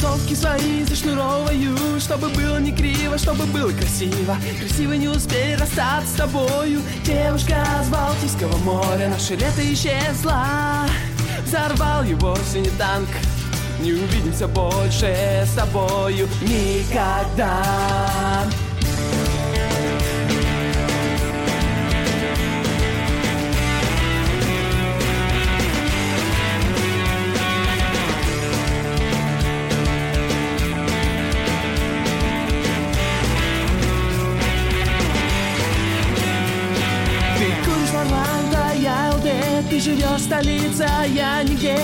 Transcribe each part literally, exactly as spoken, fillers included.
Кроссовки свои зашнуроваю, чтобы было не криво, чтобы было красиво. Красиво не успей расстаться с тобою. Девушка с Балтийского моря, наше лето исчезло. Взорвал его синий танк. Не увидимся больше с тобою никогда. Ты живешь в столице, а я нигде.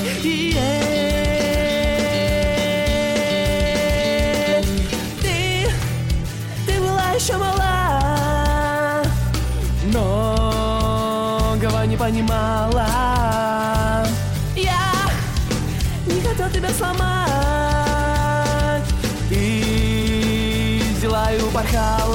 И ты, ты была еще мала, многого не понимала. Я не хотел тебя сломать и взяла и упорхала.